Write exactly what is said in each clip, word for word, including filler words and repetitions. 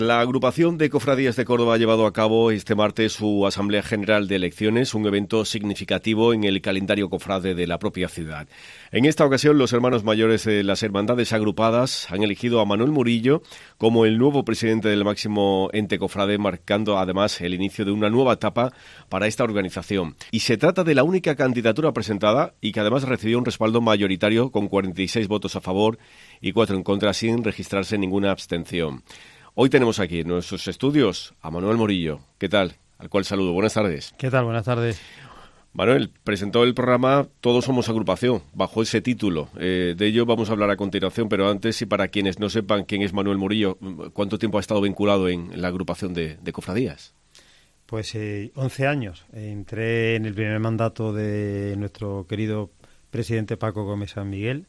La agrupación de cofradías de Córdoba ha llevado a cabo este martes su Asamblea General de Elecciones, un evento significativo en el calendario cofrade de la propia ciudad. En esta ocasión, los hermanos mayores de las hermandades agrupadas han elegido a Manuel Murillo como el nuevo presidente del máximo ente cofrade, marcando además el inicio de una nueva etapa para esta organización. Y se trata de la única candidatura presentada y que además recibió un respaldo mayoritario con cuarenta y seis votos a favor y cuatro en contra, sin registrarse ninguna abstención. Hoy tenemos aquí en nuestros estudios a Manuel Murillo. ¿Qué tal? Al cual saludo. Buenas tardes. ¿Qué tal? Buenas tardes. Manuel, presentó el programa Todos somos agrupación, bajo ese título. Eh, de ello vamos a hablar a continuación, pero antes, y para quienes no sepan quién es Manuel Murillo, ¿cuánto tiempo ha estado vinculado en la agrupación de, de cofradías? Pues eh, once años. Entré en el primer mandato de nuestro querido presidente Paco Gómez San Miguel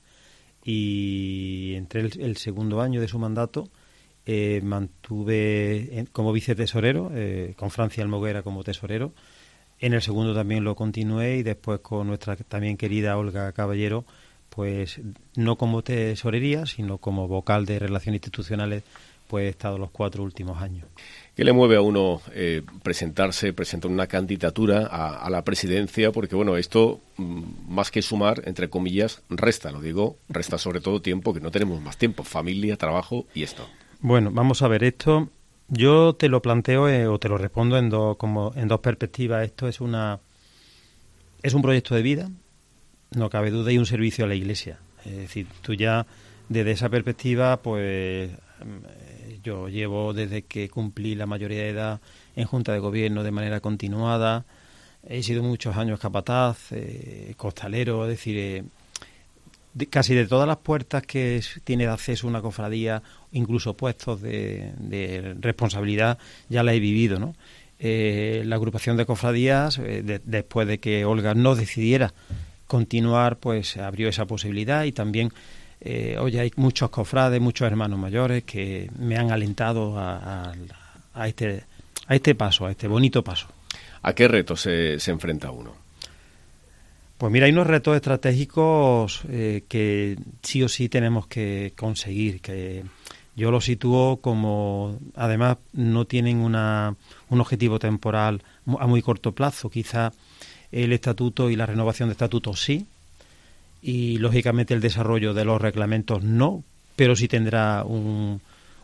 y entré el, el segundo año de su mandato. Eh, mantuve en, como vicetesorero, eh, con Francia Almoguera como tesorero. En el segundo también lo continué y después con nuestra también querida Olga Caballero, pues no como tesorería, sino como vocal de Relaciones Institucionales, pues he estado los cuatro últimos años. ¿Qué le mueve a uno eh, presentarse, presentar una candidatura a, a la presidencia? Porque, bueno, esto, más que sumar, entre comillas, resta, lo digo, resta sobre todo tiempo, que no tenemos más tiempo, familia, trabajo y esto. Bueno, vamos a ver, esto yo te lo planteo eh, o te lo respondo en dos como en dos perspectivas. Esto es una es un proyecto de vida, no cabe duda, y un servicio a la Iglesia. Es decir, tú ya desde esa perspectiva, pues yo llevo desde que cumplí la mayoría de edad en Junta de Gobierno de manera continuada. He sido muchos años capataz, eh, costalero, es decir, eh, de, casi de todas las puertas que es, tiene de acceso una cofradía, incluso puestos de, de responsabilidad, ya la he vivido, ¿no? Eh, la agrupación de cofradías, eh, de, después de que Olga no decidiera continuar, pues abrió esa posibilidad y también, eh, oye, hay muchos cofrades, muchos hermanos mayores que me han alentado a, a, a, este, a este paso, a este bonito paso. ¿A qué retos se, se enfrenta uno? Pues mira, hay unos retos estratégicos eh, que sí o sí tenemos que conseguir, que yo los sitúo como, además, no tienen una, un objetivo temporal a muy corto plazo. Quizá el estatuto y la renovación de estatutos sí, y lógicamente el desarrollo de los reglamentos no, pero sí tendrá un,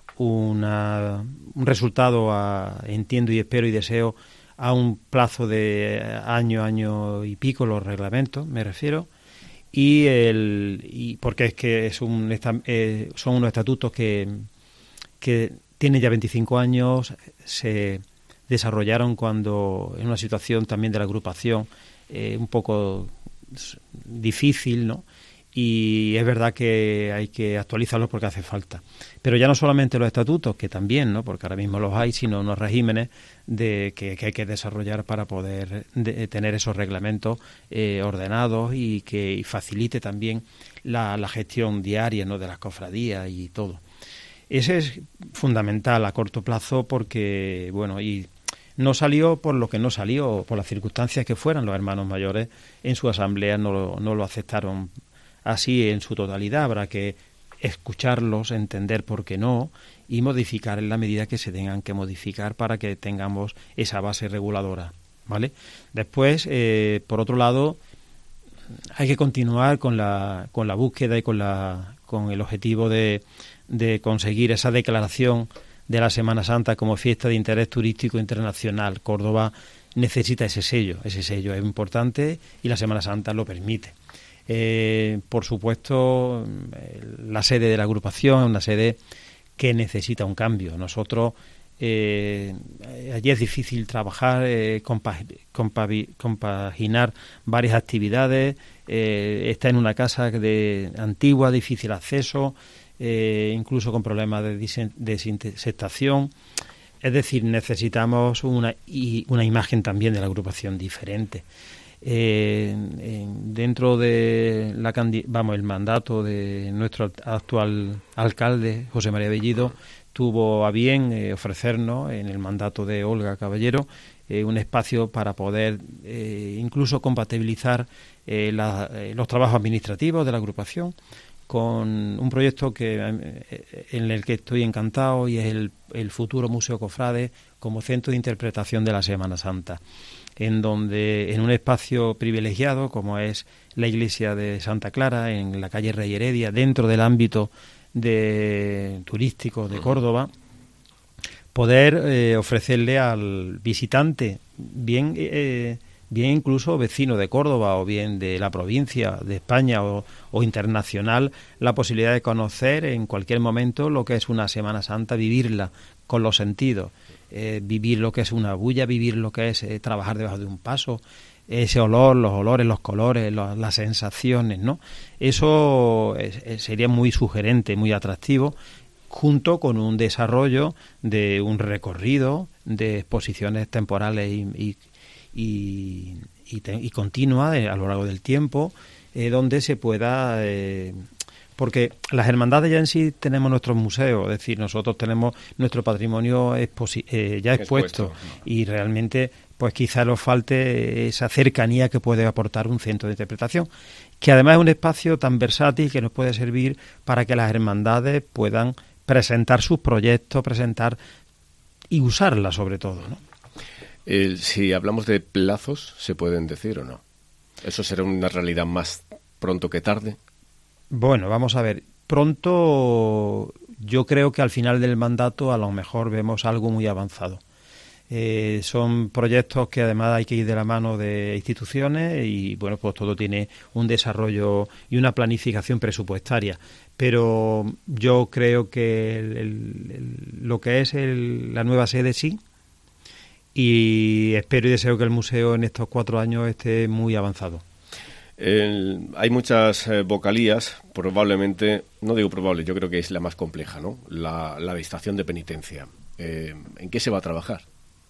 una, un resultado, a, entiendo y espero y deseo, a un plazo de año, año y pico, los reglamentos, me refiero, y el y porque es que es un eh, son unos estatutos que, que tienen ya veinticinco años, se desarrollaron cuando en una situación también de la agrupación eh, un poco difícil, ¿no? Y es verdad que hay que actualizarlos porque hace falta. Pero ya no solamente los estatutos, que también, ¿no? Porque ahora mismo los hay, sino unos regímenes de que, que hay que desarrollar para poder de, tener esos reglamentos eh, ordenados y que y facilite también la, la gestión diaria, ¿no? De las cofradías y todo. Ese es fundamental a corto plazo porque, bueno, y no salió por lo que no salió, por las circunstancias que fueran. Los hermanos mayores en su asamblea no lo, no lo aceptaron así en su totalidad. Habrá que escucharlos, entender por qué no y modificar en la medida que se tengan que modificar para que tengamos esa base reguladora, ¿vale? Después, eh, por otro lado, hay que continuar con la con la búsqueda y con la con el objetivo de, de conseguir esa declaración de la Semana Santa como fiesta de interés turístico internacional. Córdoba necesita ese sello, ese sello es importante y la Semana Santa lo permite. Eh, por supuesto, la sede de la agrupación es una sede que necesita un cambio. Nosotros, eh, allí es difícil trabajar, eh, compa- compa- compaginar varias actividades, eh, está en una casa de antigua, difícil acceso, eh, incluso con problemas de disen- desinfectación. Es decir, necesitamos una, y una imagen también de la agrupación diferente. Eh, en, dentro de la vamos el mandato de nuestro actual alcalde José María Bellido tuvo a bien eh, ofrecernos en el mandato de Olga Caballero eh, un espacio para poder eh, incluso compatibilizar eh, la, eh, los trabajos administrativos de la agrupación con un proyecto que en el que estoy encantado, y es el, el futuro Museo Cofrade como centro de interpretación de la Semana Santa, en donde en un espacio privilegiado como es la iglesia de Santa Clara, en la calle Rey Heredia, dentro del ámbito de turístico de Córdoba, poder eh, ofrecerle al visitante, bien eh, bien incluso vecino de Córdoba o bien de la provincia, de España o, o internacional, la posibilidad de conocer en cualquier momento lo que es una Semana Santa, vivirla con los sentidos, eh, vivir lo que es una bulla, vivir lo que es eh, trabajar debajo de un paso, ese olor, los olores, los colores, los, las sensaciones, ¿no? Eso es, sería muy sugerente, muy atractivo, junto con un desarrollo de un recorrido de exposiciones temporales y, y, y, y, te, y continua de, a lo largo del tiempo, eh, donde se pueda... Eh, porque las hermandades ya en sí tenemos nuestros museos, es decir, nosotros tenemos nuestro patrimonio exposi- eh, ya expuesto, expuesto, y realmente pues quizá nos falte esa cercanía que puede aportar un centro de interpretación, que además es un espacio tan versátil que nos puede servir para que las hermandades puedan presentar sus proyectos, presentar y usarla sobre todo, ¿no? Eh, si hablamos de plazos, ¿se pueden decir o no? ¿Eso será una realidad más pronto que tarde? Bueno, vamos a ver. Pronto, yo creo que al final del mandato a lo mejor vemos algo muy avanzado. Eh, son proyectos que además hay que ir de la mano de instituciones y, bueno, pues todo tiene un desarrollo y una planificación presupuestaria. Pero yo creo que el, el, el, lo que es el, la nueva sede sí, y espero y deseo que el museo en estos cuatro años esté muy avanzado. El, hay muchas eh, vocalías, probablemente, no digo probable, yo creo que es la más compleja, ¿no? La, la de estación de penitencia. Eh, ¿En qué se va a trabajar?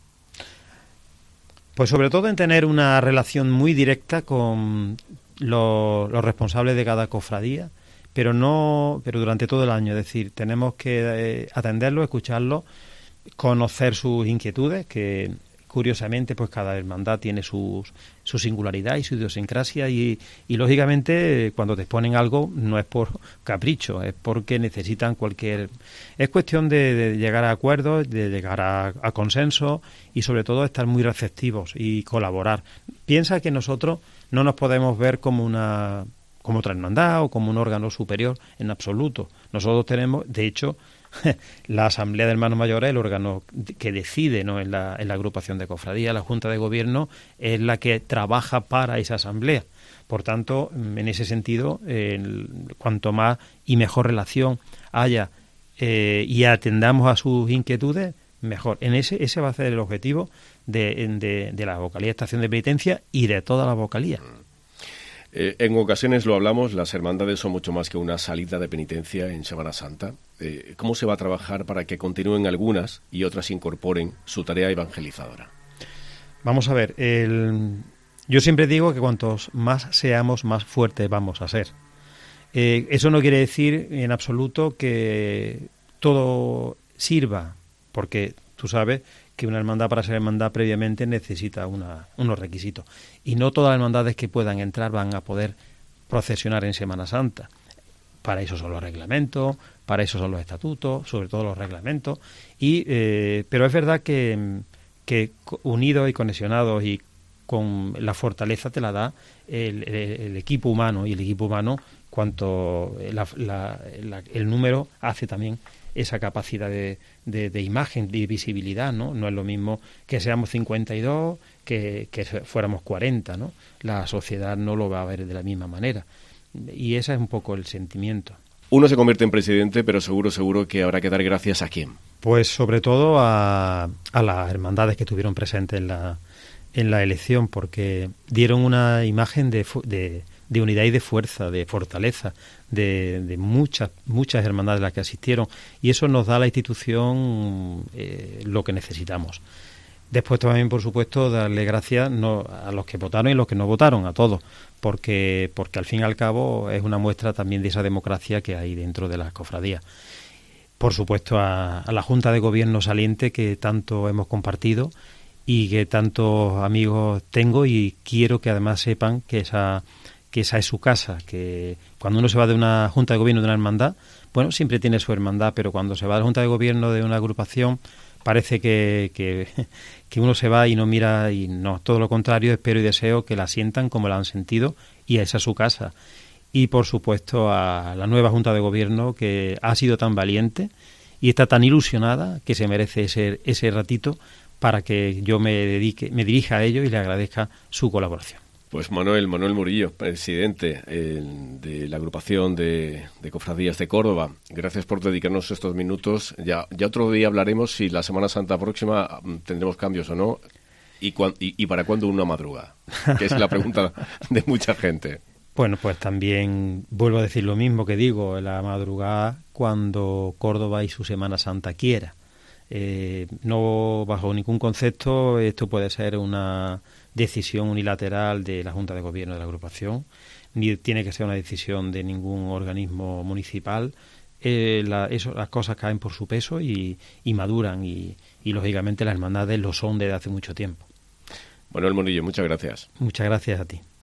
Pues sobre todo en tener una relación muy directa con los, los responsables de cada cofradía, pero no, pero durante todo el año. Es decir, tenemos que eh, atenderlos, escucharlos, conocer sus inquietudes, que curiosamente pues cada hermandad tiene sus, su singularidad y su idiosincrasia, y, y lógicamente cuando te exponen algo no es por capricho, es porque necesitan cualquier... Es cuestión de, de llegar a acuerdos, de llegar a, a consenso y sobre todo estar muy receptivos y colaborar. Piensa que nosotros no nos podemos ver como una como otra hermandad o como un órgano superior en absoluto. Nosotros tenemos, de hecho, la Asamblea de Hermanos Mayores, el órgano que decide, ¿no?, en la, en la agrupación de cofradía. La Junta de Gobierno es la que trabaja para esa asamblea. Por tanto, en ese sentido, eh, cuanto más y mejor relación haya eh, y atendamos a sus inquietudes, mejor. En ese ese va a ser el objetivo de, de, de la vocalía Estación de Penitencia y de toda la vocalía. Eh, en ocasiones lo hablamos, las hermandades son mucho más que una salida de penitencia en Semana Santa. Eh, ¿Cómo se va a trabajar para que continúen algunas y otras incorporen su tarea evangelizadora? Vamos a ver, el... yo siempre digo que cuantos más seamos, más fuertes vamos a ser. Eh, eso no quiere decir en absoluto que todo sirva, porque tú sabes que una hermandad, para ser hermandad previamente, necesita una, unos requisitos. Y no todas las hermandades que puedan entrar van a poder procesionar en Semana Santa. Para eso son los reglamentos, para eso son los estatutos, sobre todo los reglamentos. Y eh, pero es verdad que, que unidos y conexionados y con la fortaleza te la da el, el, el equipo humano, y el equipo humano, cuanto la, la, la, el número hace también esa capacidad de, de, de imagen, de visibilidad, ¿no? No es lo mismo que seamos cincuenta y dos que, que fuéramos cuarenta, ¿no? La sociedad no lo va a ver de la misma manera. Y ese es un poco el sentimiento. Uno se convierte en presidente, pero seguro, seguro que habrá que dar gracias a quién. Pues sobre todo a, a las hermandades que estuvieron presentes en la, en la elección, porque dieron una imagen de, de, de unidad y de fuerza, de fortaleza, de, de muchas muchas hermandades a las que asistieron, y eso nos da a la institución eh, lo que necesitamos. Después también, por supuesto, darle gracias no, a los que votaron y los que no votaron, a todos, porque porque al fin y al cabo es una muestra también de esa democracia que hay dentro de las cofradías. Por supuesto, a, a la Junta de Gobierno saliente, que tanto hemos compartido y que tantos amigos tengo, y quiero que además sepan que esa que esa es su casa, que cuando uno se va de una junta de gobierno de una hermandad, bueno, siempre tiene su hermandad, pero cuando se va a la junta de gobierno de una agrupación, parece que, que, que uno se va y no mira, y no, todo lo contrario, espero y deseo que la sientan como la han sentido, y esa es su casa. Y por supuesto a la nueva junta de gobierno, que ha sido tan valiente y está tan ilusionada que se merece ese, ese ratito para que yo me dedique, me dirija a ellos y le agradezca su colaboración. Pues Manuel, Manuel Murillo, presidente eh, de la agrupación de, de Cofradías de Córdoba, gracias por dedicarnos estos minutos. Ya, ya otro día hablaremos si la Semana Santa próxima tendremos cambios o no, y, cuan, y, y para cuándo una madruga, que es la pregunta de mucha gente. Bueno, pues también vuelvo a decir lo mismo que digo, la madrugada cuando Córdoba y su Semana Santa quiera. Eh, no bajo ningún concepto esto puede ser una decisión unilateral de la Junta de Gobierno de la agrupación, ni tiene que ser una decisión de ningún organismo municipal. Eh, la, eso, las cosas caen por su peso y, y maduran y, y lógicamente las hermandades lo son desde hace mucho tiempo. Manuel Murillo, muchas gracias. Muchas gracias a ti.